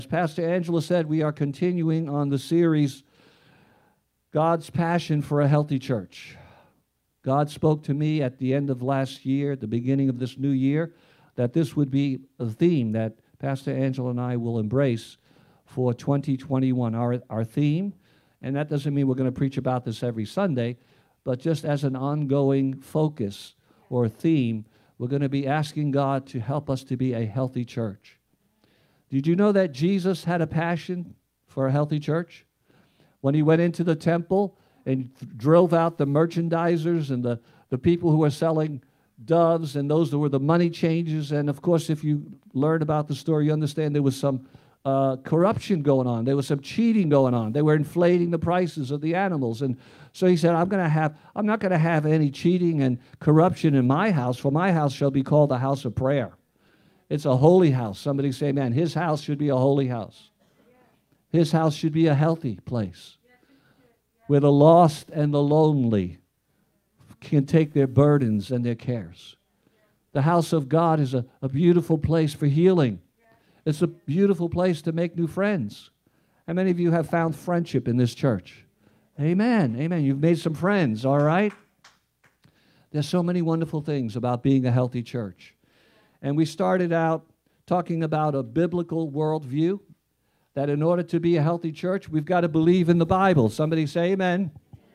As Pastor Angela said, we are continuing on the series, God's Passion for a Healthy Church. God spoke to me at the end of last year, at the beginning of this new year, that this would be a theme that Pastor Angela and I will embrace for 2021, our theme. And that doesn't mean we're going to preach about this every Sunday, but just as an ongoing focus or theme, we're going to be asking God to help us to be a healthy church. Did you know that Jesus had a passion for a healthy church? When he went into the temple and drove out the merchandisers and the people who were selling doves and those that were the money changers. And of course, if you learn about the story, you understand there was some corruption going on. There was some cheating going on. They were inflating the prices of the animals. And so he said, I'm not going to have any cheating and corruption in my house, for my house shall be called a house of prayer. It's a holy house. Somebody say, man, his house should be a holy house. His house should be a healthy place where the lost and the lonely can take their burdens and their cares. The house of God is a beautiful place for healing. It's a beautiful place to make new friends. How many of you have found friendship in this church? Amen. Amen. You've made some friends, all right? There's so many wonderful things about being a healthy church. And we started out talking about a biblical worldview, that in order to be a healthy church, we've got to believe in the Bible. Somebody say amen.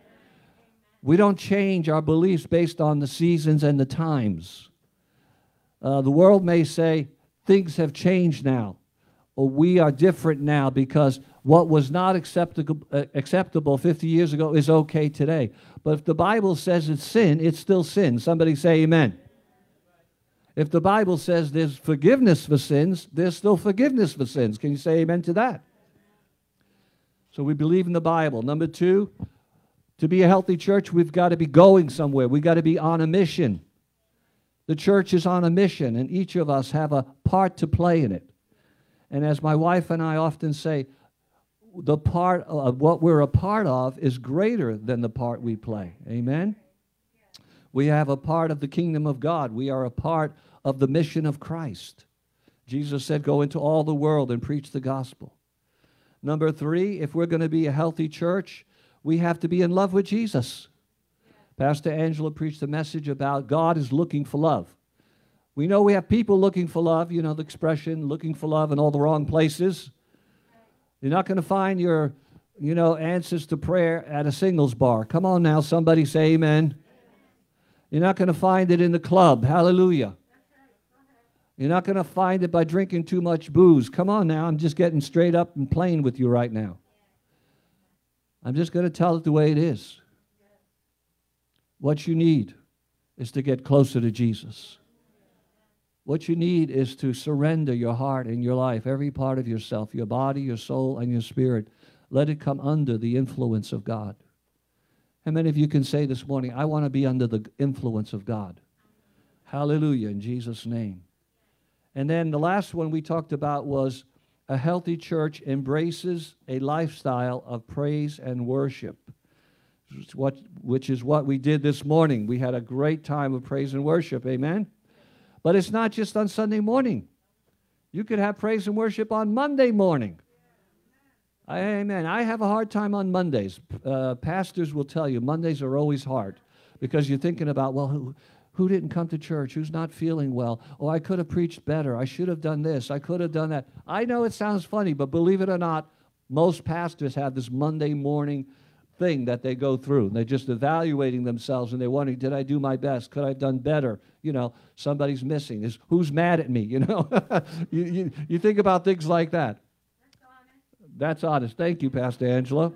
We don't change our beliefs based on the seasons and the times. The world may say things have changed now, or we are different now because what was not acceptable 50 years ago is okay today. But if the Bible says it's sin, it's still sin. Somebody say amen. If the Bible says there's forgiveness for sins, there's still forgiveness for sins. Can you say amen to that? So we believe in the Bible. Number two, to be a healthy church, we've got to be going somewhere. We've got to be on a mission. The church is on a mission, and each of us have a part to play in it. And as my wife and I often say, the part of what we're a part of is greater than the part we play. Amen? We have a part of the kingdom of God. We are a part of the mission of Christ. Jesus said, go into all the world and preach the gospel. Number three, if we're going to be a healthy church, we have to be in love with Jesus. Pastor Angela preached a message about God is looking for love. We know we have people looking for love, you know the expression, looking for love in all the wrong places. You're not going to find your, answers to prayer at a singles bar. Come on now, somebody say amen. You're not going to find it in the club. Hallelujah. You're not going to find it by drinking too much booze. Come on now, I'm just getting straight up and plain with you right now. I'm just going to tell it the way it is. What you need is to get closer to Jesus. What you need is to surrender your heart and your life, every part of yourself, your body, your soul, and your spirit. Let it come under the influence of God. How many of you can say this morning, I want to be under the influence of God? Hallelujah, in Jesus' name. And then the last one we talked about was a healthy church embraces a lifestyle of praise and worship, which is what we did this morning. We had a great time of praise and worship, amen? But it's not just on Sunday morning. You could have praise and worship on Monday morning. Amen. I have a hard time on Mondays. Pastors will tell you Mondays are always hard because you're thinking about, well, who didn't come to church? Who's not feeling well? Oh, I could have preached better. I should have done this. I could have done that. I know it sounds funny, but believe it or not, most pastors have this Monday morning thing that they go through. They're just evaluating themselves, and they're wondering, did I do my best? Could I have done better? Somebody's missing. Who's mad at me? You think about things like that. That's honest. Thank you, Pastor Angela.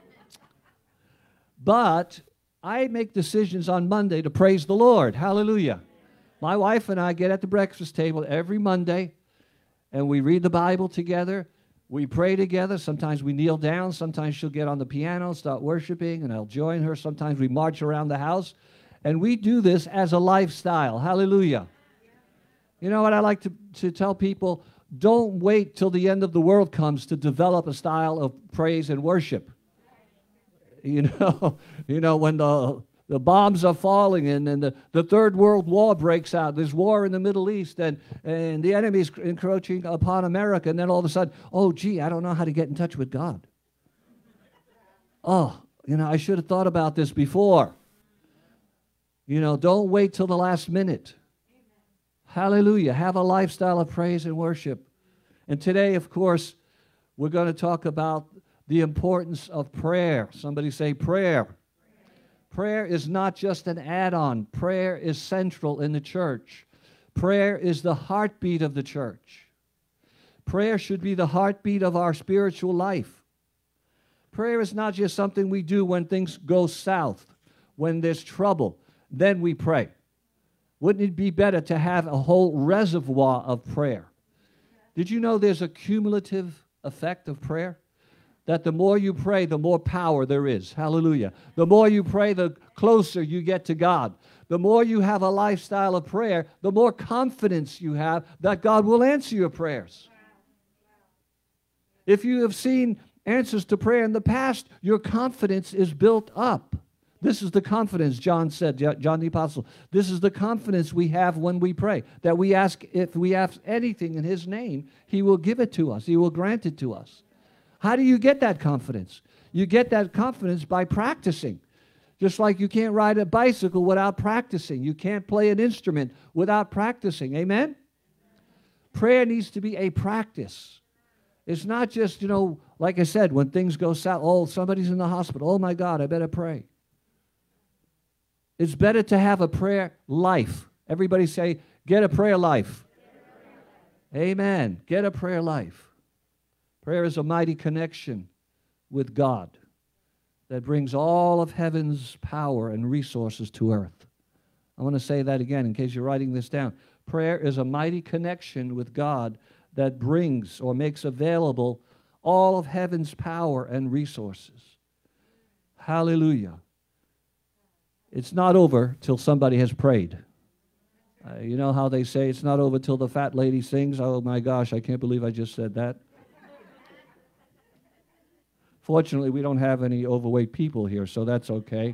But I make decisions on Monday to praise the Lord. Hallelujah. My wife and I get at the breakfast table every Monday, and we read the Bible together. We pray together. Sometimes we kneel down. Sometimes she'll get on the piano, start worshiping, and I'll join her. Sometimes we march around the house. And we do this as a lifestyle. Hallelujah. You know what I like to tell people? Don't wait till the end of the world comes to develop a style of praise and worship. When the The bombs are falling, and the Third World War breaks out. There's war in the Middle East, and the enemy's encroaching upon America. And then all of a sudden, oh, gee, I don't know how to get in touch with God. Oh, I should have thought about this before. Don't wait till the last minute. Hallelujah. Have a lifestyle of praise and worship. And today, of course, we're going to talk about the importance of prayer. Somebody say prayer. Prayer is not just an add-on. Prayer is central in the church. Prayer is the heartbeat of the church. Prayer should be the heartbeat of our spiritual life. Prayer is not just something we do when things go south, when there's trouble. Then we pray. Wouldn't it be better to have a whole reservoir of prayer? Did you know there's a cumulative effect of prayer? That the more you pray, the more power there is. Hallelujah. The more you pray, the closer you get to God. The more you have a lifestyle of prayer, the more confidence you have that God will answer your prayers. If you have seen answers to prayer in the past, your confidence is built up. This is the confidence, John said, John the Apostle. This is the confidence we have when we pray, that we ask, if we ask anything in His name, He will give it to us. He will grant it to us. How do you get that confidence? You get that confidence by practicing. Just like you can't ride a bicycle without practicing. You can't play an instrument without practicing. Amen? Prayer needs to be a practice. It's not just, like I said, when things go south, oh, somebody's in the hospital. Oh, my God, I better pray. It's better to have a prayer life. Everybody say, get a prayer life. Amen. Get a prayer life. Prayer is a mighty connection with God that brings all of heaven's power and resources to earth. I want to say that again in case you're writing this down. Prayer is a mighty connection with God that brings or makes available all of heaven's power and resources. Hallelujah. It's not over till somebody has prayed. You know how they say it's not over till the fat lady sings? Oh my gosh, I can't believe I just said that. Fortunately, we don't have any overweight people here, so that's okay.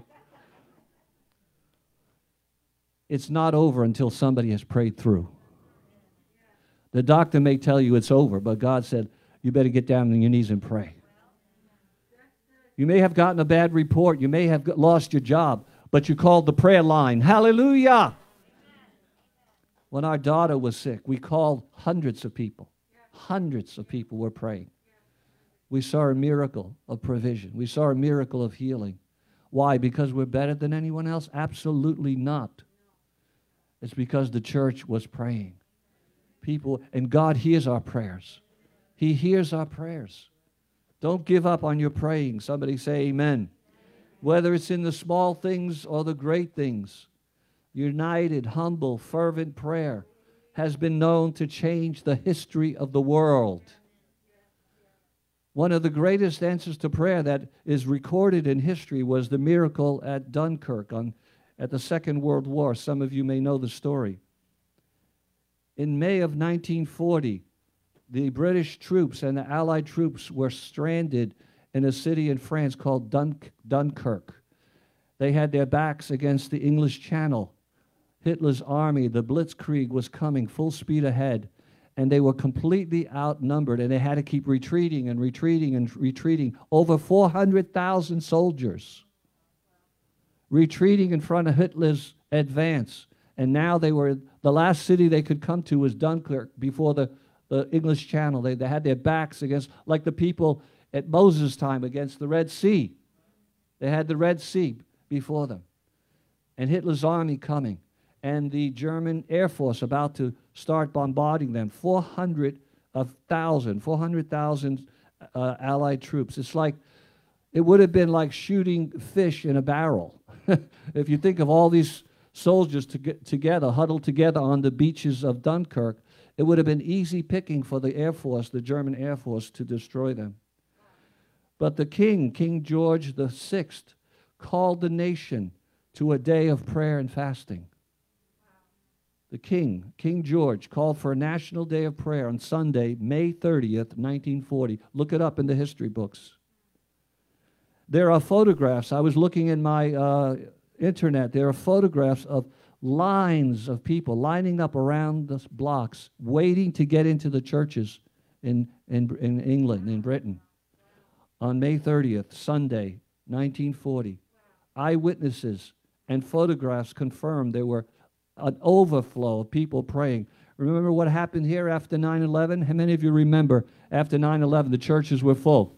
It's not over until somebody has prayed through. The doctor may tell you it's over, but God said, you better get down on your knees and pray. You may have gotten a bad report. You may have lost your job, but you called the prayer line. Hallelujah! When our daughter was sick, we called hundreds of people. Hundreds of people were praying. We saw a miracle of provision. We saw a miracle of healing. Why? Because we're better than anyone else? Absolutely not. It's because the church was praying. People, and God hears our prayers. He hears our prayers. Don't give up on your praying. Somebody say amen. Whether it's in the small things or the great things, united, humble, fervent prayer has been known to change the history of the world. One of the greatest answers to prayer that is recorded in history was the miracle at Dunkirk at the Second World War. Some of you may know the story. In May of 1940, the British troops and the Allied troops were stranded in a city in France called Dunkirk. They had their backs against the English Channel. Hitler's army, the Blitzkrieg, was coming full speed ahead. And they were completely outnumbered, and they had to keep retreating and retreating and retreating. Over 400,000 soldiers retreating in front of Hitler's advance. And now the last city they could come to was Dunkirk before the English Channel. They had their backs against, like the people at Moses' time, against the Red Sea. They had the Red Sea before them. And Hitler's army coming. And the German Air Force about to start bombarding them. 400,000 Allied troops. It would have been like shooting fish in a barrel. If you think of all these soldiers together, huddled together on the beaches of Dunkirk, it would have been easy picking for the Air Force, the German Air Force, to destroy them. But the king, King George VI, called the nation to a day of prayer and fasting. The king, King George, called for a national day of prayer on Sunday, May 30th, 1940. Look it up in the history books. There are photographs. I was looking in my internet, there are photographs of lines of people lining up around the blocks, waiting to get into the churches in England, in Britain. On May 30th, Sunday, 1940, eyewitnesses and photographs confirmed there were an overflow of people praying. Remember what happened here after 9/11? How many of you remember after 9/11 the churches were full?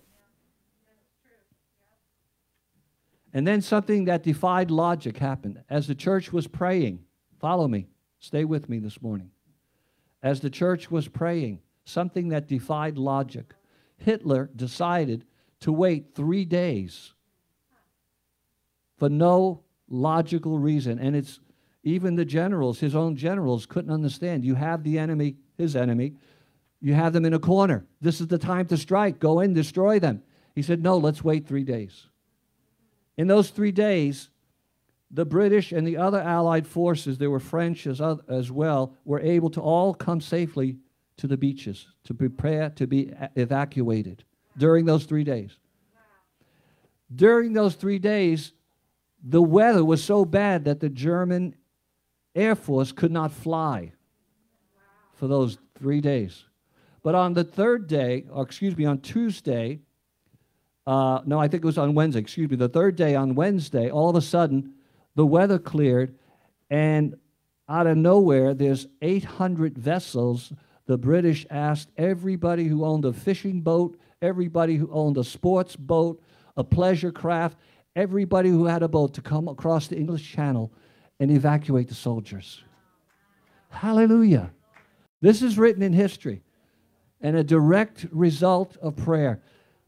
And then something that defied logic happened. As the church was praying, follow me, stay with me this morning. As the church was praying, something that defied logic, Hitler decided to wait 3 days for no logical reason. And it's even the generals, his own generals, couldn't understand. You have the enemy, his enemy, you have them in a corner. This is the time to strike. Go in, destroy them. He said, no, let's wait 3 days. In those 3 days, the British and the other Allied forces, there were French as well, were able to all come safely to the beaches to prepare to be evacuated during those 3 days. During those 3 days, the weather was so bad that the German Air Force could not fly for those 3 days. But on the third day, or excuse me, on Tuesday, no, I think it was on Wednesday, excuse me, the third day on Wednesday, all of a sudden, the weather cleared, and out of nowhere, there's 800 vessels. The British asked everybody who owned a fishing boat, everybody who owned a sports boat, a pleasure craft, everybody who had a boat to come across the English Channel and evacuate the soldiers. Hallelujah. This is written in history and a direct result of prayer.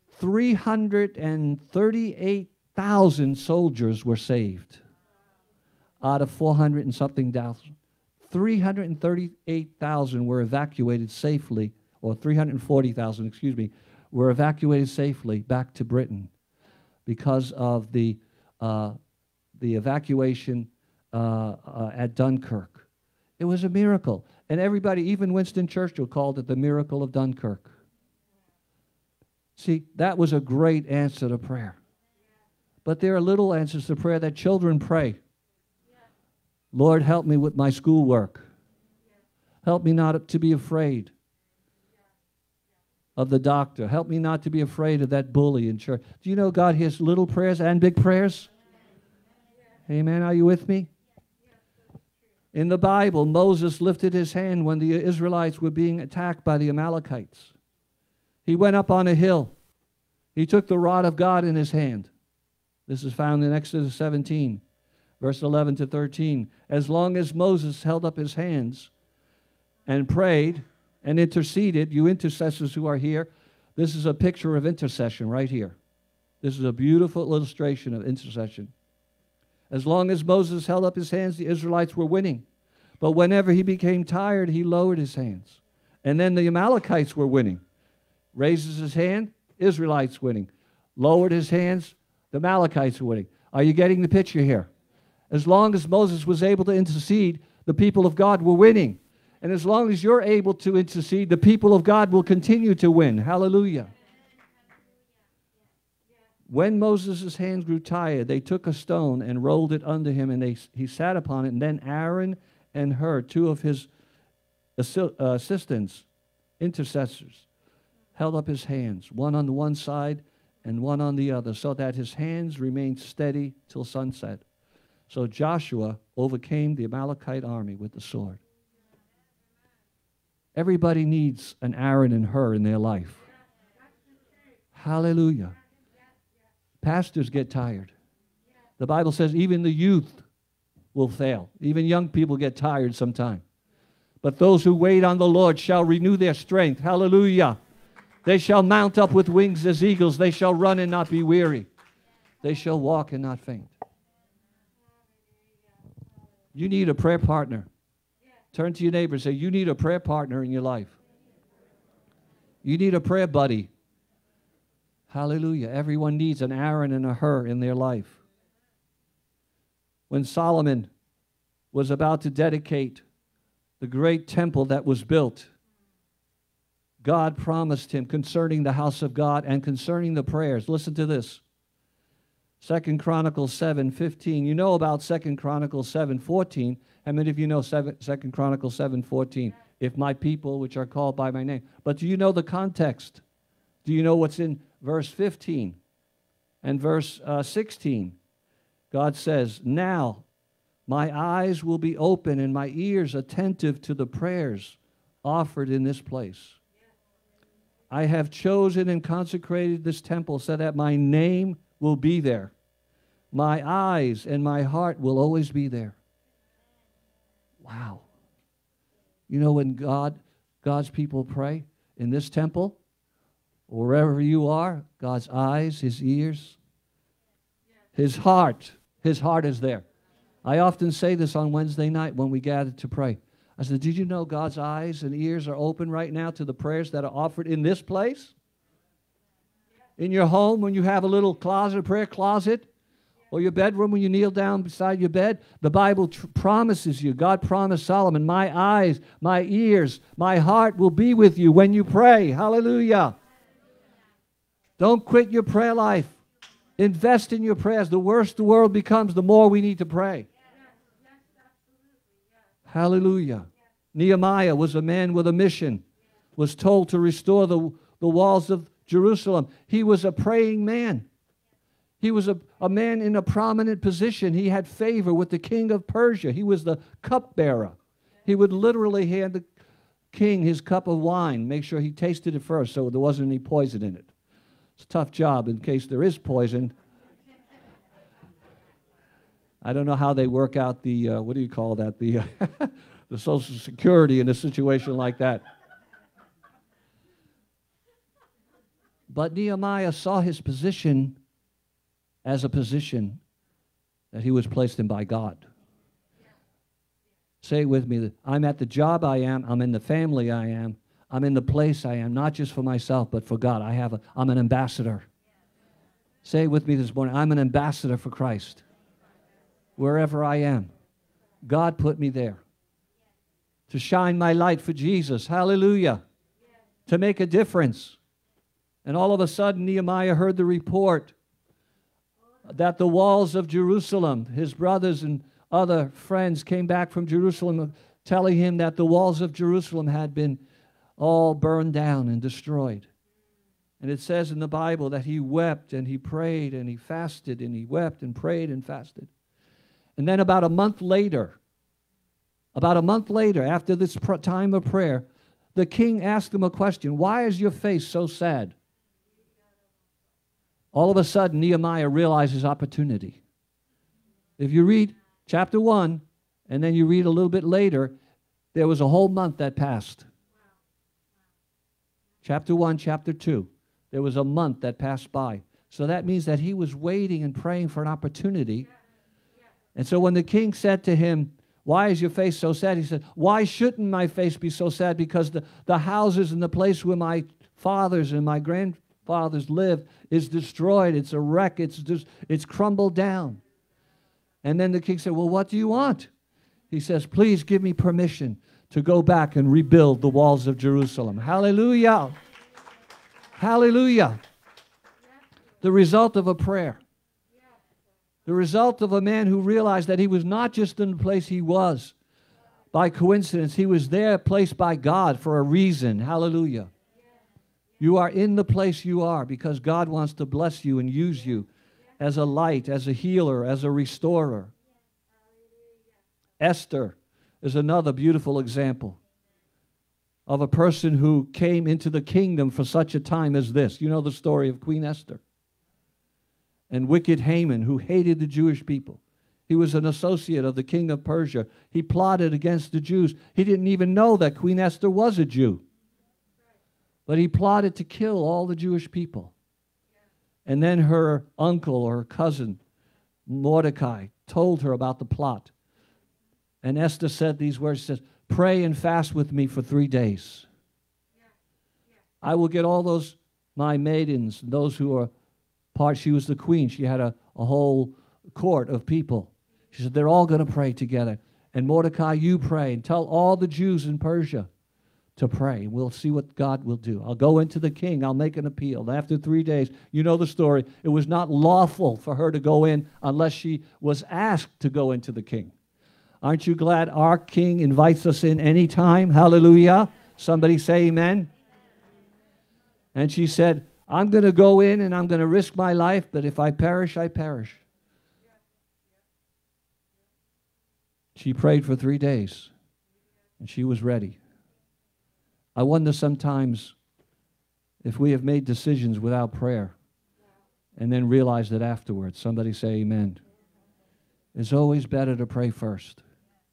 338,000 soldiers were saved out of 400 and something thousand. 338,000 were evacuated safely, or 340,000, excuse me, were evacuated safely back to Britain because of the evacuation at Dunkirk. It was a miracle. And everybody, even Winston Churchill, called it the miracle of Dunkirk. See, that was a great answer to prayer. But there are little answers to prayer that children pray. Lord, help me with my schoolwork. Help me not to be afraid of the doctor. Help me not to be afraid of that bully in church. Do you know God hears little prayers and big prayers? Amen. Are you with me? In the Bible, Moses lifted his hand when the Israelites were being attacked by the Amalekites. He went up on a hill. He took the rod of God in his hand. This is found in Exodus 17, verse 11 to 13. As long as Moses held up his hands and prayed and interceded, you intercessors who are here, this is a picture of intercession right here. This is a beautiful illustration of intercession. As long as Moses held up his hands, the Israelites were winning. But whenever he became tired, he lowered his hands. And then the Amalekites were winning. Raises his hand, Israelites winning. Lowered his hands, the Amalekites were winning. Are you getting the picture here? As long as Moses was able to intercede, the people of God were winning. And as long as you're able to intercede, the people of God will continue to win. Hallelujah. When Moses' hands grew tired, they took a stone and rolled it under him, and he sat upon it. And then Aaron and Hur, two of his assistants, intercessors, held up his hands, one on the one side and one on the other, so that his hands remained steady till sunset. So Joshua overcame the Amalekite army with the sword. Everybody needs an Aaron and Hur in their life. Hallelujah. Pastors get tired. The Bible says even the youth will fail. Even young people get tired sometime. But those who wait on the Lord shall renew their strength. Hallelujah. They shall mount up with wings as eagles. They shall run and not be weary. They shall walk and not faint. You need a prayer partner. Turn to your neighbor and say, you need a prayer partner in your life. You need a prayer buddy. Hallelujah. Everyone needs an Aaron and a Hur in their life. When Solomon was about to dedicate the great temple that was built, God promised him concerning the house of God and concerning the prayers. Listen to this. 2 Chronicles 7:15. You know about 2 Chronicles 7:14. How many of you know 2 Chronicles 7:14? If my people, which are called by my name. But do you know the context? Do you know what's in verse 15 and verse 16? God says, now my eyes will be open and my ears attentive to the prayers offered in this place. I have chosen and consecrated this temple so that my name will be there. My eyes and my heart will always be there. Wow. You know, when God's people pray in this temple, or wherever you are, God's eyes, His ears, His heart is there. I often say this on Wednesday night when we gather to pray. I said, did you know God's eyes and ears are open right now to the prayers that are offered in this place? In your home, when you have a little closet, prayer closet, or your bedroom when you kneel down beside your bed, the Bible promises you, God promised Solomon, my eyes, my ears, my heart will be with you when you pray. Hallelujah. Don't quit your prayer life. Invest in your prayers. The worse the world becomes, the more we need to pray. Hallelujah. Nehemiah was a man with a mission, was told to restore the walls of Jerusalem. He was a praying man. He was a man in a prominent position. He had favor with the king of Persia. He was the cupbearer. He would literally hand the king his cup of wine, make sure he tasted it first so there wasn't any poison in it. It's a tough job in case there is poison. I don't know how they work out the, what do you call that, the Social Security in a situation like that. But Nehemiah saw his position as a position that he was placed in by God. Say it with me. I'm at the job I am. I'm in the family I am. I'm in the place I am, not just for myself, but for God. I'm an ambassador. Say it with me this morning. I'm an ambassador for Christ. Wherever I am, God put me there to shine my light for Jesus. Hallelujah. To make a difference. And all of a sudden, Nehemiah heard the report that the walls of Jerusalem, his brothers and other friends came back from Jerusalem telling him that the walls of Jerusalem had been all burned down and destroyed. And it says in the Bible that he wept and he prayed and he fasted and he wept and prayed and fasted. And then about a month later, after this time of prayer, the king asked him a question. Why is your face so sad? All of a sudden, Nehemiah realizes opportunity. If you read chapter 1, and then you read a little bit later, there was a whole month that passed. Chapter 1, chapter 2, there was a month that passed by. So that means that he was waiting and praying for an opportunity. And so when the king said to him, why is your face so sad? He said, why shouldn't my face be so sad? Because the houses and the place where my fathers and my grandfathers lived is destroyed. It's a wreck. It's crumbled down. And then the king said, well, what do you want? He says, please give me permission to go back and rebuild the walls of Jerusalem. Hallelujah. Hallelujah. The result of a prayer. The result of a man who realized that he was not just in the place he was by coincidence. He was there placed by God for a reason. Hallelujah. You are in the place you are because God wants to bless you and use you as a light, as a healer, as a restorer. Esther is another beautiful example of a person who came into the kingdom for such a time as this. You know the story of Queen Esther. And wicked Haman, who hated the Jewish people. He was an associate of the king of Persia. He plotted against the Jews. He didn't even know that Queen Esther was a Jew. But he plotted to kill all the Jewish people. And then her uncle or her cousin, Mordecai, told her about the plot. And Esther said these words, she says, pray and fast with me for 3 days. I will get all those, my maidens, those who are she was the queen. She had a whole court of people. She said, they're all going to pray together. And Mordecai, you pray and tell all the Jews in Persia to pray. We'll see what God will do. I'll go into the king. I'll make an appeal. And after 3 days, you know the story. It was not lawful for her to go in unless she was asked to go into the king. Aren't you glad our king invites us in anytime? Hallelujah. Somebody say amen. And she said, I'm going to go in and I'm going to risk my life, but if I perish, I perish. She prayed for 3 days, and she was ready. I wonder sometimes if we have made decisions without prayer and then realized it afterwards. Somebody say amen. It's always better to pray first.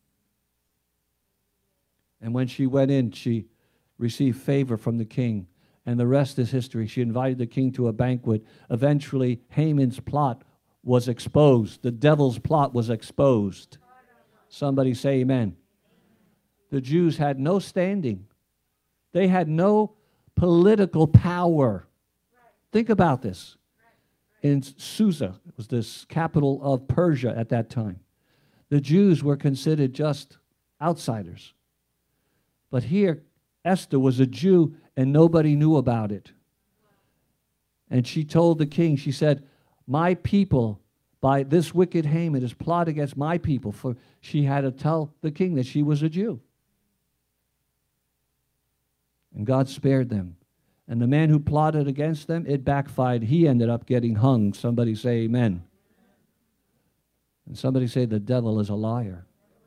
And when she went in, she received favor from the king, and the rest is history. She invited the king to a banquet. Eventually, Haman's plot was exposed. The devil's plot was exposed. Somebody say amen. The Jews had no standing. They had no political power. Think about this. In Susa, it was the capital of Persia at that time, the Jews were considered just outsiders. But here, Esther was a Jew, and nobody knew about it. And she told the king, she said, my people, by this wicked Haman, has plotted against my people. For she had to tell the king that she was a Jew. And God spared them. And the man who plotted against them, it backfired. He ended up getting hung. Somebody say amen. And somebody say the devil is a liar.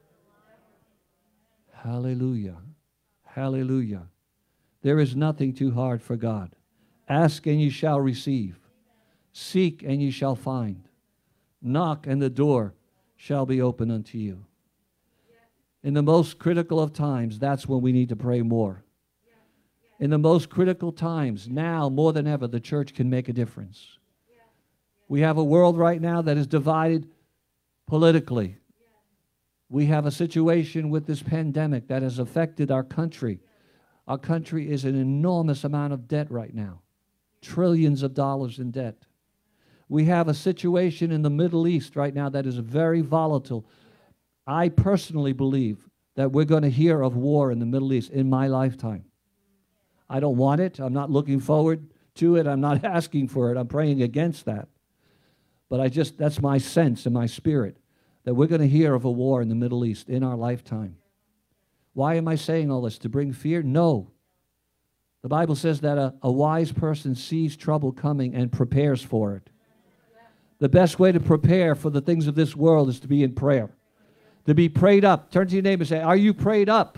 Hallelujah. Hallelujah. There is nothing too hard for God. Ask and you shall receive. Seek and you shall find. Knock and the door shall be open unto you. In the most critical of times, that's when we need to pray more. In the most critical times, now more than ever, the church can make a difference. We have a world right now that is divided politically. We have a situation with this pandemic that has affected our country. Our country is an enormous amount of debt right now. Trillions of dollars in debt. We have a situation in the Middle East right now that is very volatile. I personally believe that we're going to hear of war in the Middle East in my lifetime. I don't want it. I'm not looking forward to it. I'm not asking for it. I'm praying against that. But that's my sense and my spirit, that we're going to hear of a war in the Middle East in our lifetime. Why am I saying all this? To bring fear? No. The Bible says that a wise person sees trouble coming and prepares for it. The best way to prepare for the things of this world is to be in prayer. To be prayed up. Turn to your neighbor and say, are you prayed up?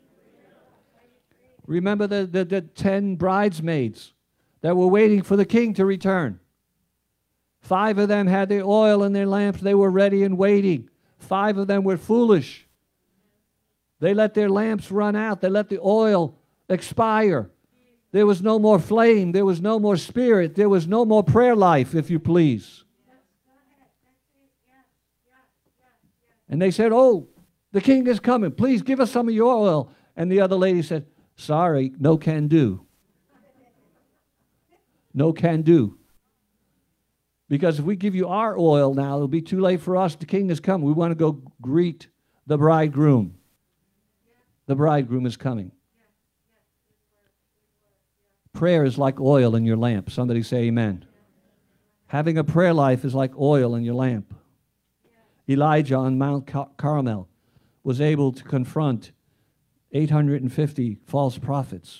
Remember the 10 bridesmaids that were waiting for the king to return. 5 of them had their oil in their lamps. They were ready and waiting. 5 of them were foolish. They let their lamps run out. They let the oil expire. There was no more flame. There was no more spirit. There was no more prayer life, if you please. And they said, oh, the king is coming. Please give us some of your oil. And the other lady said, sorry, no can do. No can do. Because if we give you our oil now, it'll be too late for us. The king is coming. We want to go greet the bridegroom. The bridegroom is coming. Prayer is like oil in your lamp. Somebody say amen. Having a prayer life is like oil in your lamp. Elijah on Mount Carmel was able to confront 850 false prophets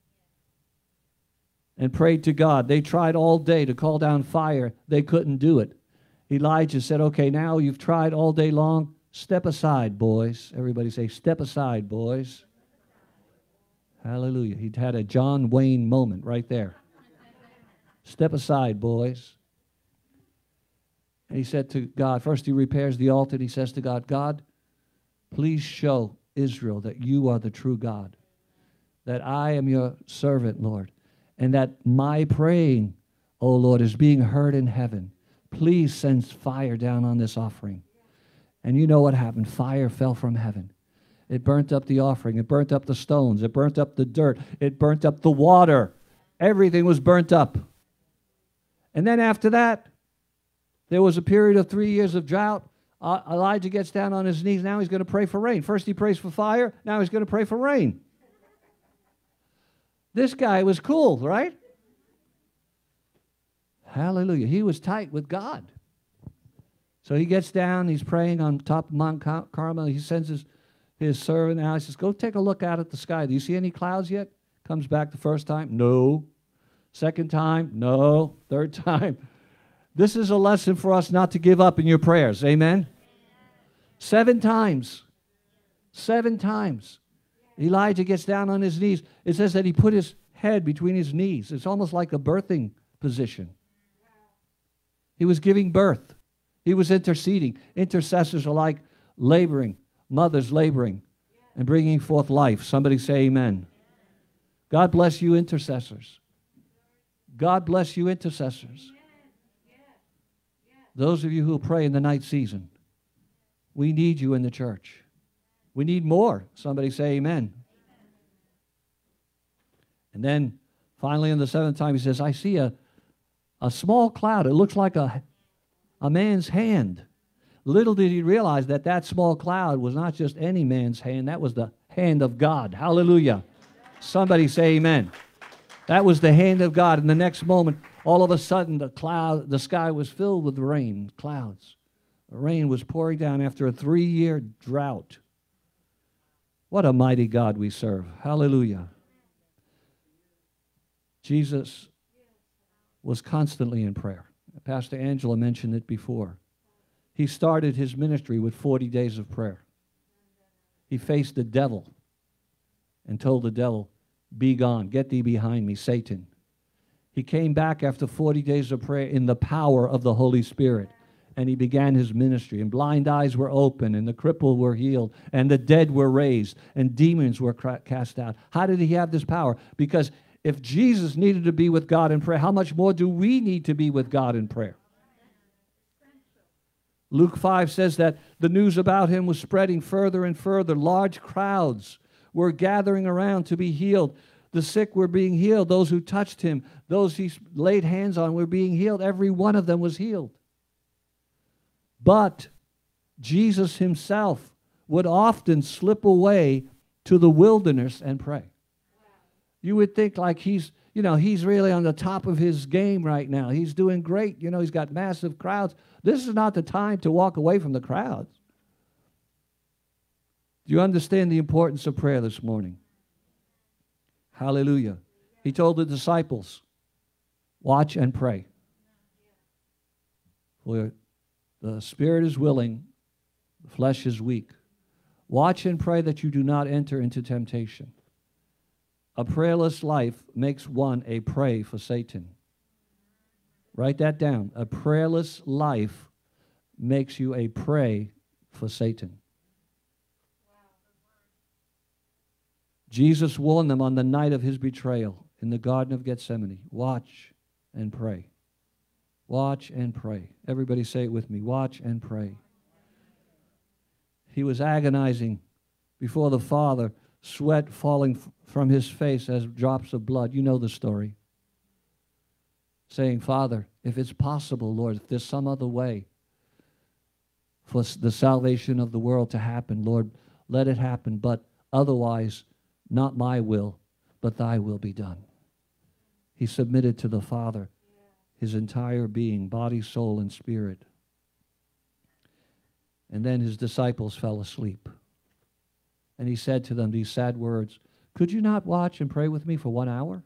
and prayed to God. They tried all day to call down fire. They couldn't do it. Elijah said, okay, now you've tried all day long. Step aside, boys. Everybody say, step aside, boys. Hallelujah. He'd had a John Wayne moment right there. Step aside, boys. And he said to God, first he repairs the altar, and he says to God, God, please show Israel that you are the true God, that I am your servant, Lord, and that my praying, O Lord, is being heard in heaven. Please send fire down on this offering. And you know what happened. Fire fell from heaven. It burnt up the offering. It burnt up the stones. It burnt up the dirt. It burnt up the water. Everything was burnt up. And then after that, there was a period of 3 years of drought. Elijah gets down on his knees. Now he's going to pray for rain. First he prays for fire. Now he's going to pray for rain. This guy was cool, right? Hallelujah. He was tight with God. So he gets down, he's praying on top of Mount Carmel. He sends his servant out. He says, go take a look out at the sky. Do you see any clouds yet? Comes back the first time. No. Second time. No. Third time. This is a lesson for us not to give up in your prayers. Amen? 7 times. 7 times. Elijah gets down on his knees. It says that he put his head between his knees. It's almost like a birthing position. He was giving birth. He was interceding. Intercessors are like laboring, mothers laboring and bringing forth life. Somebody say amen. God bless you, intercessors. God bless you, intercessors. Those of you who pray in the night season, we need you in the church. We need more. Somebody say amen. And then finally on the 7th time he says, I see a small cloud. It looks like a man's hand. Little did he realize that that small cloud was not just any man's hand. That was the hand of God. Hallelujah. Somebody say amen. That was the hand of God. And the next moment, all of a sudden, the sky was filled with rain, clouds. The rain was pouring down after a 3-year drought. What a mighty God we serve. Hallelujah. Jesus was constantly in prayer. Pastor Angela mentioned it before. He started his ministry with 40 days of prayer. He faced the devil and told the devil, be gone, get thee behind me, Satan. He came back after 40 days of prayer in the power of the Holy Spirit, and he began his ministry, and blind eyes were opened, and the crippled were healed, and the dead were raised, and demons were cast out. How did he have this power? Because if Jesus needed to be with God in prayer, how much more do we need to be with God in prayer? Luke 5 says that the news about him was spreading further and further. Large crowds were gathering around to be healed. The sick were being healed. Those who touched him, those he laid hands on were being healed. Every one of them was healed. But Jesus himself would often slip away to the wilderness and pray. You would think like he's really on the top of his game right now. He's doing great. He's got massive crowds. This is not the time to walk away from the crowds. Do you understand the importance of prayer this morning? Hallelujah. He told the disciples, watch and pray. For the spirit is willing, the flesh is weak. Watch and pray that you do not enter into temptation. A prayerless life makes one a prey for Satan. Write that down. A prayerless life makes you a prey for Satan. Jesus warned them on the night of his betrayal in the Garden of Gethsemane. Watch and pray. Watch and pray. Everybody say it with me. Watch and pray. He was agonizing before the Father, sweat falling from his face as drops of blood. You know the story. Saying, Father, if it's possible, Lord, if there's some other way for the salvation of the world to happen, Lord, let it happen. But otherwise, not my will, but thy will be done. He submitted to the Father, his entire being, body, soul, and spirit. And then his disciples fell asleep. And he said to them these sad words, could you not watch and pray with me for 1 hour?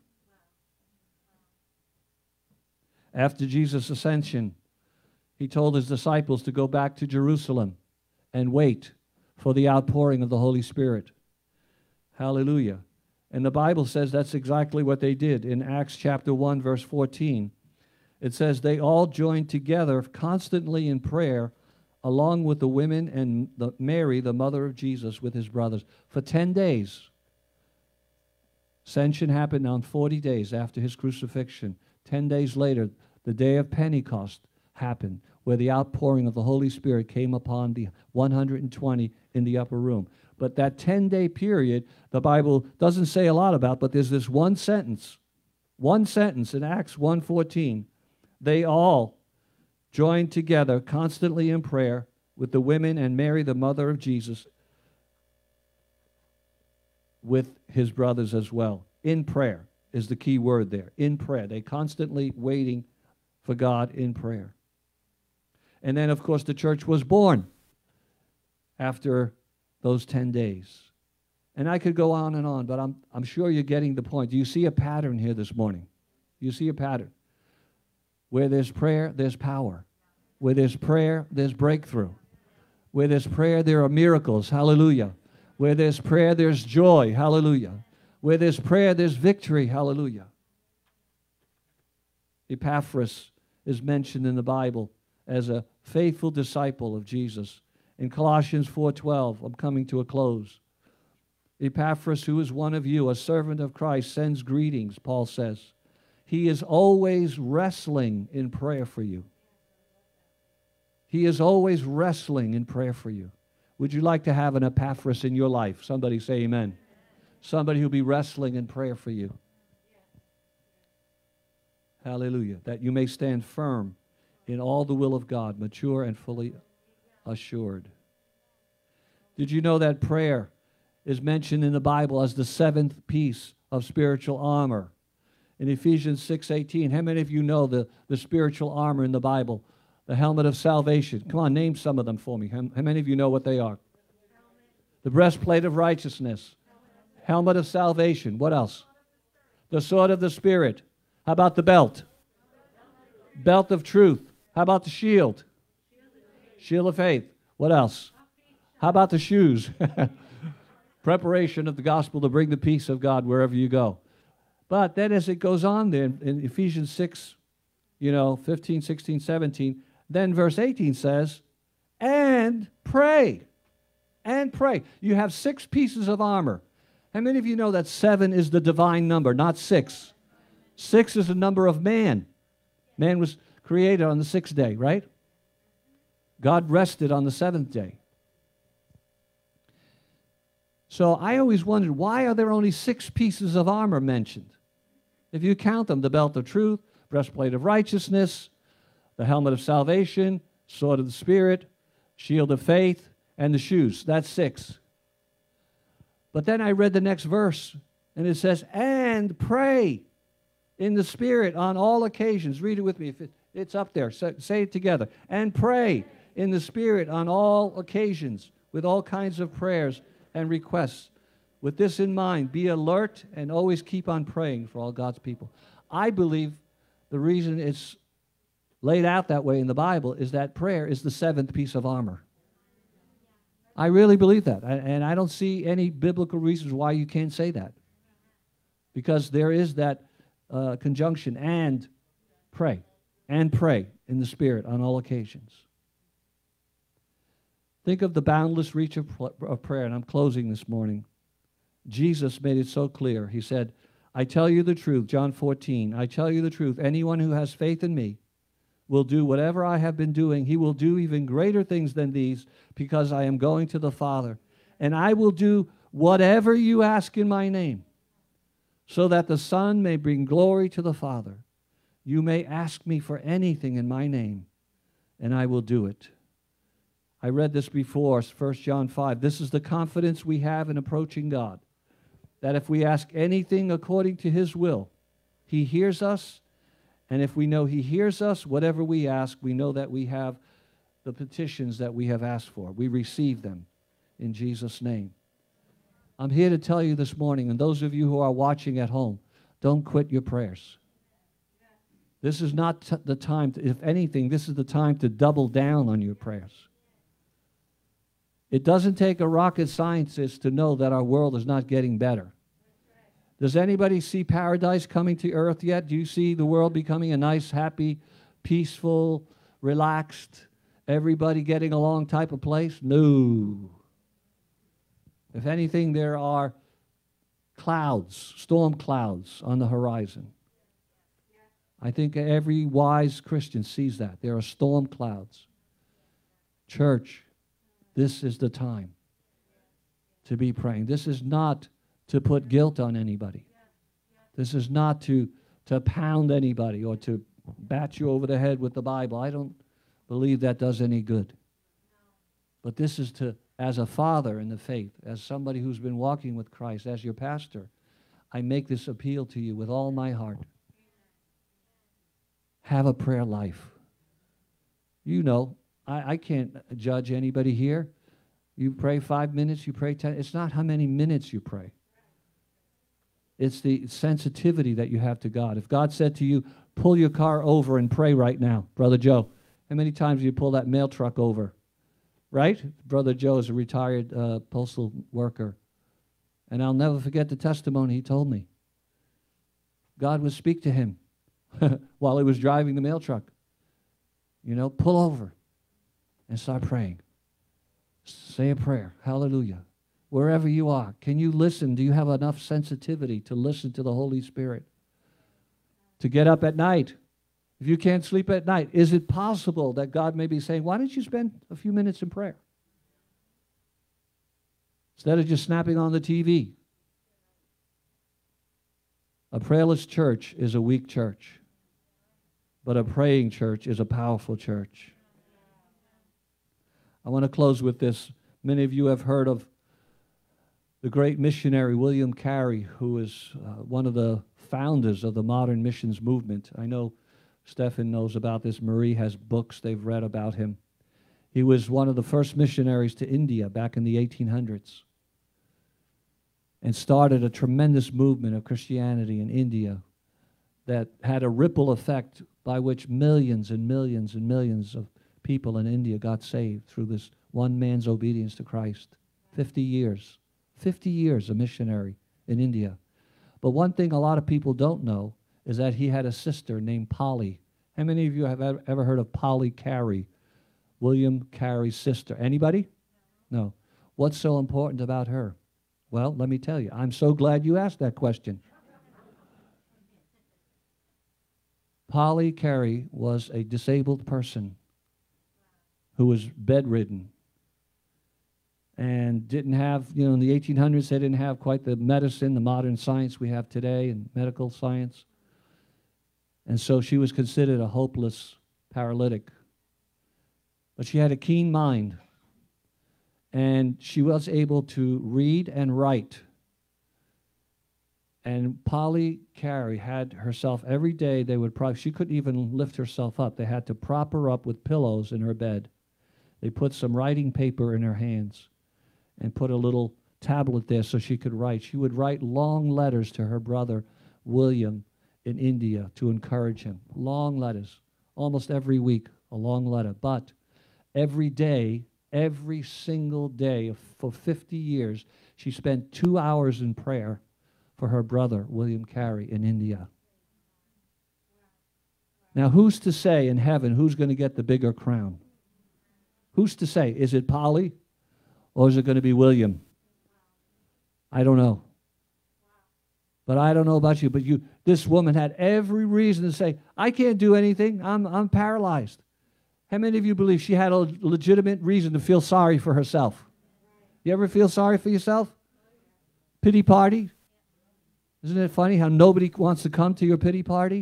After Jesus' ascension, he told his disciples to go back to Jerusalem and wait for the outpouring of the Holy Spirit. Hallelujah. And the Bible says that's exactly what they did. In Acts chapter 1, verse 14, it says they all joined together constantly in prayer along with the women and Mary, the mother of Jesus, with his brothers, for 10 days. Ascension happened on 40 days after his crucifixion. 10 days later, the day of Pentecost happened, where the outpouring of the Holy Spirit came upon the 120 in the upper room. But that 10-day period, the Bible doesn't say a lot about, but there's this one sentence in Acts 1:14. They all joined together constantly in prayer with the women and Mary, the mother of Jesus, with his brothers as well, in prayer. is the key word there. In prayer. They constantly waiting for God in prayer. And then, of course, the church was born after those 10 days. And I could go on, but I'm sure you're getting the point. Do you see a pattern here this morning? You see a pattern. Where there's prayer, there's power. Where there's prayer, there's breakthrough. Where there's prayer, there are miracles. Hallelujah. Where there's prayer, there's joy. Hallelujah. Where there's prayer, there's victory. Hallelujah. Epaphras is mentioned in the Bible as a faithful disciple of Jesus. In Colossians 4:12, I'm coming to a close. Epaphras, who is one of you, a servant of Christ, sends greetings, Paul says. He is always wrestling in prayer for you. He is always wrestling in prayer for you. Would you like to have an Epaphras in your life? Somebody say amen. Somebody who'll be wrestling in prayer for you. Hallelujah. That you may stand firm in all the will of God, mature and fully assured. Did you know that prayer is mentioned in the Bible as the seventh piece of spiritual armor? In Ephesians 6:18, how many of you know the spiritual armor in the Bible? The helmet of salvation. Come on, name some of them for me. How many of you know what they are? The breastplate of righteousness. Helmet of salvation. What else? The sword of the Spirit. How about the belt? Belt of truth. How about the shield? Shield of faith. What else? How about the shoes? Preparation of the gospel to bring the peace of God wherever you go. But then as it goes on there in Ephesians 6, 15, 16, 17, then verse 18 says, and pray. And pray. You have 6 pieces of armor. How many of you know that 7 is the divine number, not 6? 6 is the number of man. Man was created on the 6th day, right? God rested on the 7th day. So I always wondered, why are there only 6 pieces of armor mentioned? If you count them, the belt of truth, breastplate of righteousness, the helmet of salvation, sword of the Spirit, shield of faith, and the shoes. That's 6. But then I read the next verse, and it says, and pray in the Spirit on all occasions. Read it with me. If it's up there. Say it together. And pray in the Spirit on all occasions with all kinds of prayers and requests. With this in mind, be alert and always keep on praying for all God's people. I believe the reason it's laid out that way in the Bible is that prayer is the 7th piece of armor. I really believe that. And I don't see any biblical reasons why you can't say that. Because there is that conjunction, and pray in the Spirit on all occasions. Think of the boundless reach of prayer, and I'm closing this morning. Jesus made it so clear. He said, I tell you the truth, John 14, I tell you the truth, anyone who has faith in me will do whatever I have been doing. He will do even greater things than these, because I am going to the Father. And I will do whatever you ask in my name, so that the Son may bring glory to the Father. You may ask me for anything in my name, and I will do it. I read this before, 1 John 5. This is the confidence we have in approaching God, that if we ask anything according to His will, He hears us. And if we know He hears us, whatever we ask, we know that we have the petitions that we have asked for. We receive them in Jesus' name. I'm here to tell you this morning, and those of you who are watching at home, don't quit your prayers. This is not the time, if anything, this is the time to double down on your prayers. It doesn't take a rocket scientist to know that our world is not getting better. Does anybody see paradise coming to earth yet? Do you see the world becoming a nice, happy, peaceful, relaxed, everybody getting along type of place? No. If anything, there are clouds, storm clouds on the horizon. I think every wise Christian sees that. There are storm clouds. Church, this is the time to be praying. This is not to put guilt on anybody. This is not to pound anybody or to bat you over the head with the Bible. I don't believe that does any good. But this is to, as a father in the faith, as somebody who's been walking with Christ, as your pastor, I make this appeal to you with all my heart. Have a prayer life. You know, I can't judge anybody here. You pray 5 minutes, you pray 10. It's not how many minutes you pray. It's the sensitivity that you have to God. If God said to you, pull your car over and pray right now, Brother Joe, how many times do you pull that mail truck over? Right? Brother Joe is a retired postal worker. And I'll never forget the testimony he told me. God would speak to him while he was driving the mail truck. You know, pull over and start praying. Say a prayer. Hallelujah. Wherever you are, can you listen? Do you have enough sensitivity to listen to the Holy Spirit? To get up at night. If you can't sleep at night, is it possible that God may be saying, why don't you spend a few minutes in prayer? Instead of just snapping on the TV. A prayerless church is a weak church. But a praying church is a powerful church. I want to close with this. Many of you have heard of the great missionary William Carey, who is one of the founders of the modern missions movement. I know Stephen knows about this. Marie has books they've read about him. He was one of the first missionaries to India back in the 1800s and started a tremendous movement of Christianity in India that had a ripple effect by which millions and millions and millions of people in India got saved through this one man's obedience to Christ. 50 years. 50 years a missionary in India. But one thing a lot of people don't know is that he had a sister named Polly. How many of you have ever heard of Polly Carey? William Carey's sister. Anybody? No. What's so important about her? Well, let me tell you. I'm so glad you asked that question. Polly Carey was a disabled person who was bedridden and didn't have, in the 1800s, they didn't have quite the medicine, the modern science we have today in medical science. And so she was considered a hopeless paralytic. But she had a keen mind, and she was able to read and write. And Polly Carey had herself every day, she couldn't even lift herself up. They had to prop her up with pillows in her bed. They put some writing paper in her hands and put a little tablet there so she could write. She would write long letters to her brother, William, in India to encourage him. Long letters. Almost every week, a long letter. But every day, every single day for 50 years, she spent 2 hours in prayer for her brother, William Carey, in India. Now, who's to say in heaven who's going to get the bigger crown? Who's to say? Is it Polly or is it going to be William? I don't know. But I don't know about you, but this woman had every reason to say, I can't do anything. I'm paralyzed. How many of you believe she had a legitimate reason to feel sorry for herself? You ever feel sorry for yourself? Pity party? Isn't it funny how nobody wants to come to your pity party?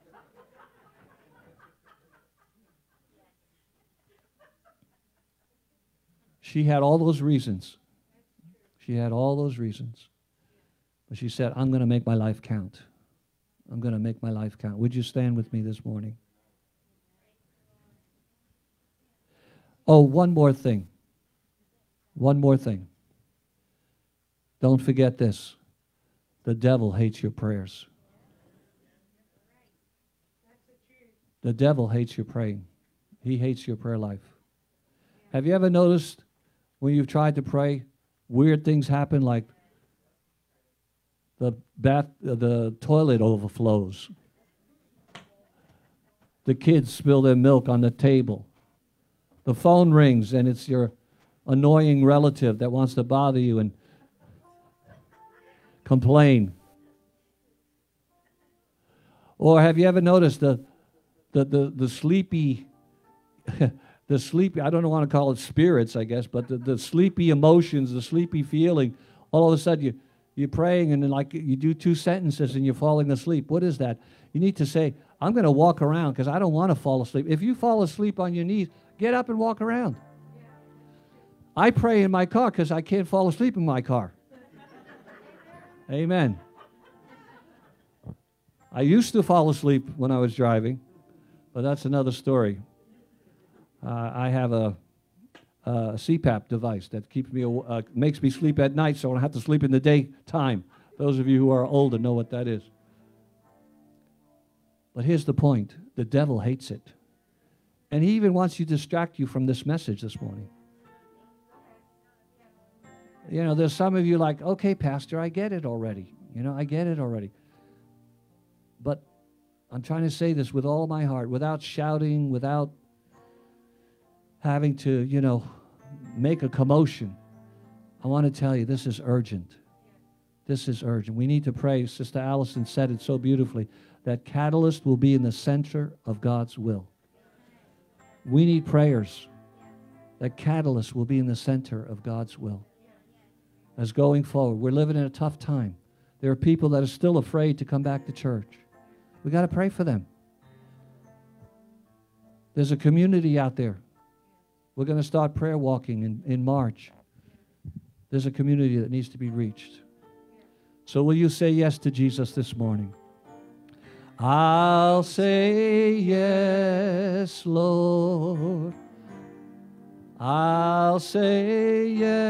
She had all those reasons. She had all those reasons. But she said, I'm going to make my life count. I'm going to make my life count. Would you stand with me this morning? Oh, one more thing. One more thing. Don't forget this. The devil hates your prayers. The devil hates your praying. He hates your prayer life. Have you ever noticed when you've tried to pray, weird things happen, like the toilet overflows. The kids spill their milk on the table. The phone rings and it's your annoying relative that wants to bother you and complain. Or have you ever noticed the sleepy the sleepy, I don't want to call it spirits, I guess, but the sleepy emotions, the sleepy feeling, all of a sudden you're praying and then like you do 2 sentences and you're falling asleep. What is that? You need to say, I'm going to walk around because I don't want to fall asleep. If you fall asleep on your knees, get up and walk around. I pray in my car because I can't fall asleep in my car. Amen. I used to fall asleep when I was driving, but that's another story. I have a CPAP device that keeps me makes me sleep at night, so I don't have to sleep in the daytime. Those of you who are older know what that is. But here's the point. The devil hates it. And he even wants to distract you from this message this morning. You know, there's some of you like, okay, Pastor, I get it already. You know, I get it already. But I'm trying to say this with all my heart, without shouting, without having to, you know, make a commotion. I want to tell you, this is urgent. This is urgent. We need to pray. Sister Allison said it so beautifully, that Catalyst will be in the center of God's will. We need prayers that Catalyst will be in the center of God's will. As going forward, we're living in a tough time. There are people that are still afraid to come back to church. We got to pray for them. There's a community out there. We're going to start prayer walking in March. There's a community that needs to be reached. So will you say yes to Jesus this morning? I'll say yes, Lord. I'll say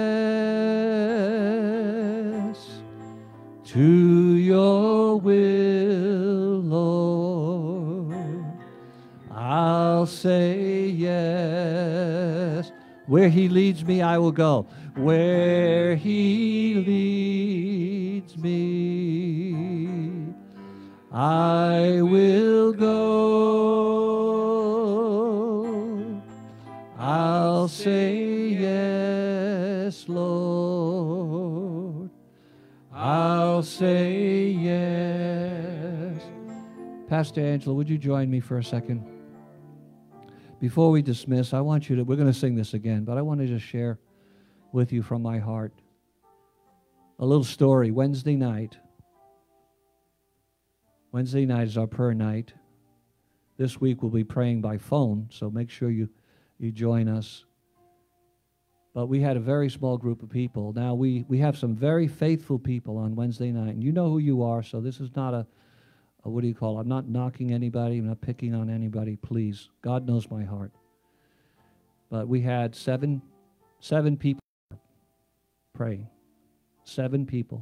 yes to your will, Lord. I'll say yes. Where he leads me, I will go. Where he leads me, I will go. I'll say yes, Lord. I'll say yes. Pastor Angela, would you join me for a second? Before we dismiss, I want you to, we're going to sing this again, but I want to just share with you from my heart a little story. Wednesday night is our prayer night. This week we'll be praying by phone, so make sure you join us. But we had a very small group of people. Now we have some very faithful people on Wednesday night, and you know who you are, so this is not a what do you call it? I'm not knocking anybody. I'm not picking on anybody, please. God knows my heart. But we had seven people praying. 7 people.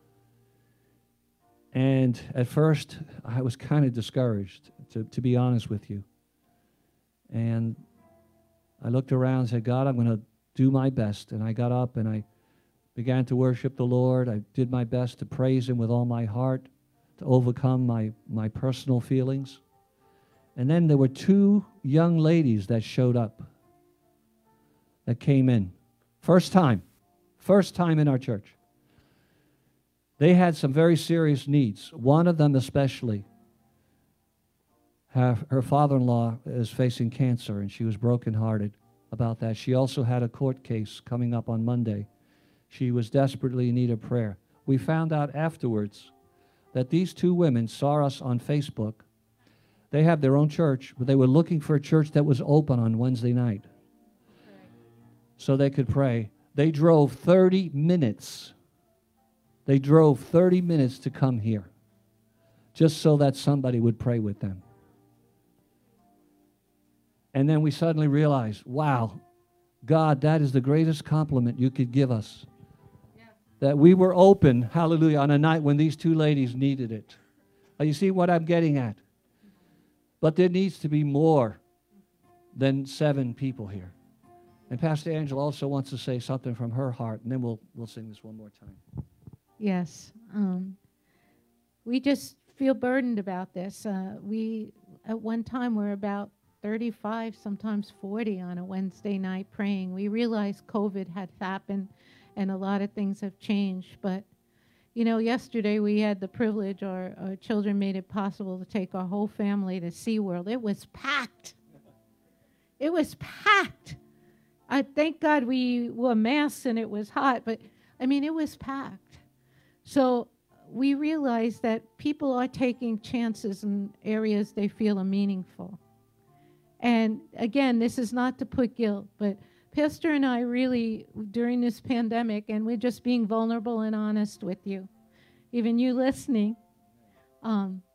And at first, I was kind of discouraged, to be honest with you. And I looked around and said, God, I'm going to do my best. And I got up and I began to worship the Lord. I did my best to praise Him with all my heart, to overcome my personal feelings. And then there were 2 young ladies that showed up, that came in. First time in our church. They had some very serious needs. One of them especially, her father-in-law is facing cancer, and she was brokenhearted about that. She also had a court case coming up on Monday. She was desperately in need of prayer. We found out afterwards that these 2 women saw us on Facebook. They have their own church, but they were looking for a church that was open on Wednesday night so they could pray. They drove 30 minutes. They drove 30 minutes to come here just so that somebody would pray with them. And then we suddenly realized, wow, God, that is the greatest compliment you could give us. That we were open, hallelujah, on a night when these 2 ladies needed it. You see what I'm getting at? But there needs to be more than 7 people here. And Pastor Angela also wants to say something from her heart, and then we'll sing this one more time. Yes. We just feel burdened about this. We, at one time, were about 35, sometimes 40 on a Wednesday night praying. We realized COVID had happened and a lot of things have changed. But, you know, yesterday we had the privilege, our children made it possible to take our whole family to SeaWorld. It was packed. It was packed. I thank God we wore masks and it was hot, but, I mean, it was packed. So we realized that people are taking chances in areas they feel are meaningful. And again, this is not to put guilt, but Pastor and I really, during this pandemic, and we're just being vulnerable and honest with you, even you listening,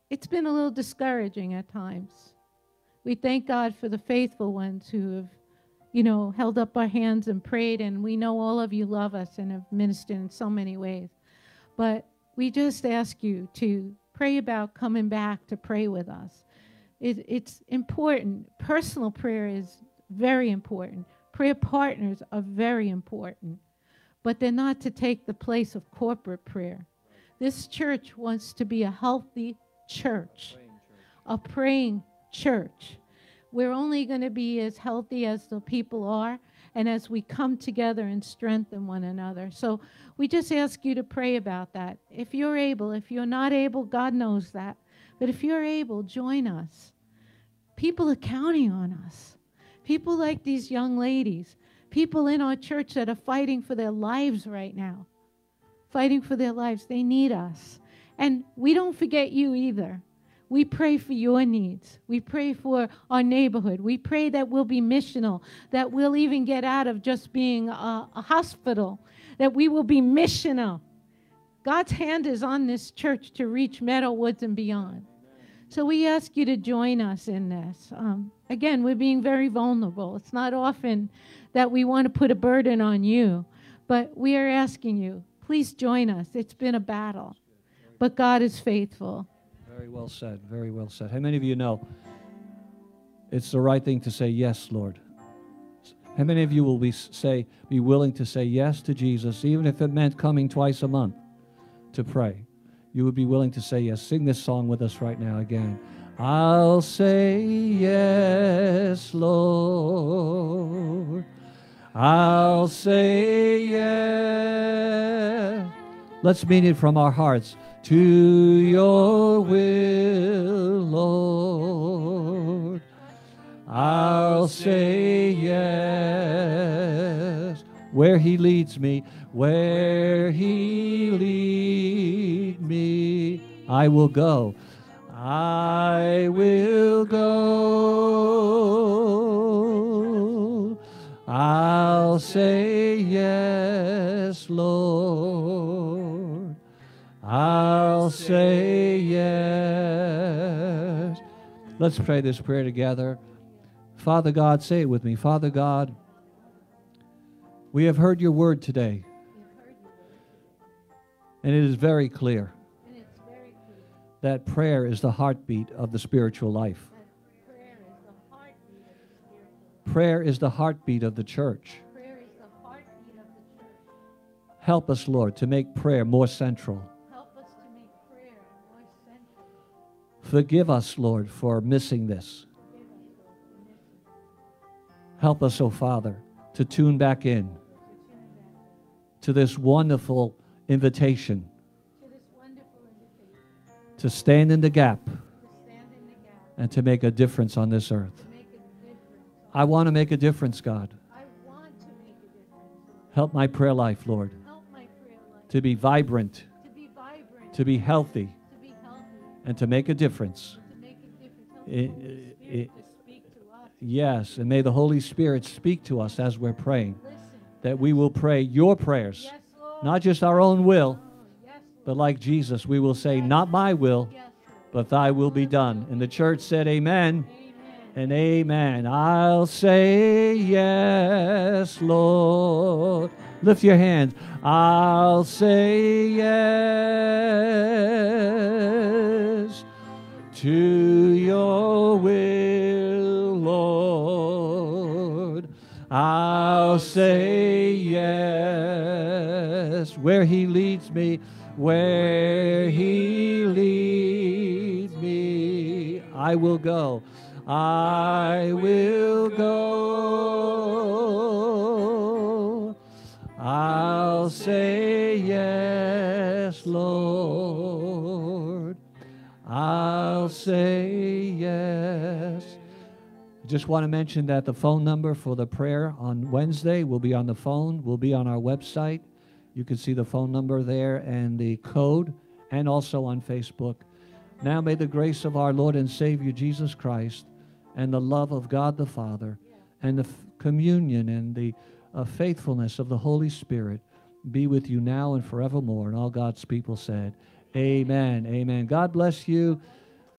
it's been a little discouraging at times. We thank God for the faithful ones who have, held up our hands and prayed, and we know all of you love us and have ministered in so many ways. But we just ask you to pray about coming back to pray with us. It's important. Personal prayer is very important. Prayer partners are very important, but they're not to take the place of corporate prayer. This church wants to be a healthy church, a praying church. We're only going to be as healthy as the people are and as we come together and strengthen one another. So we just ask you to pray about that. If you're able, if you're not able, God knows that. But if you're able, join us. People are counting on us. People like these young ladies. People in our church that are fighting for their lives right now. Fighting for their lives. They need us. And we don't forget you either. We pray for your needs. We pray for our neighborhood. We pray that we'll be missional, that we'll even get out of just being a hospital, that we will be missional. God's hand is on this church to reach Meadow Woods and beyond. So we ask you to join us in this. Again, we're being very vulnerable. It's not often that we want to put a burden on you, but we are asking you, please join us. It's been a battle, but God is faithful. Very well said. Very well said. How many of you know it's the right thing to say, yes, Lord? How many of you will be willing to say yes to Jesus, even if it meant coming twice a month to pray? You would be willing to say yes. Sing this song with us right now again. I'll say yes, Lord. I'll say yes. Let's mean it from our hearts. To your will, Lord, I'll say yes. Where he leads me, where he lead me, I will go. I will go. I'll say yes, Lord. I'll say yes. Let's pray this prayer together. Father God, say it with me. Father God, we have heard your word today. And it is very clear that prayer is the heartbeat of the spiritual life. Prayer is the heartbeat of the church. Help us, Lord, to make prayer more central. Forgive us, Lord, for missing this. Help us, oh Father, to tune back in to this wonderful invitation to stand in the gap and to make a difference on this earth. I want to make a difference, God. Help my prayer life, Lord, to be vibrant, to be healthy, and to make a difference. Yes, and may the Holy Spirit speak to us as we're praying, that we will pray your prayers, not just our own will, but like Jesus, we will say, not my will, but thy will be done. And the church said, amen, and amen. I'll say yes, Lord. Lift your hands. I'll say yes to your will, Lord. I'll say yes. Where he leads me, where he leads me, I will go. I will go. I'll say yes, Lord. I'll say yes. I just want to mention that the phone number for the prayer on Wednesday will be on the phone, will be on our website. You can see the phone number there and the code, and also on Facebook. Now may the grace of our Lord and Savior Jesus Christ and the love of God the Father and the communion and the faithfulness of the Holy Spirit be with you now and forevermore. And all God's people said, amen, amen. God bless you.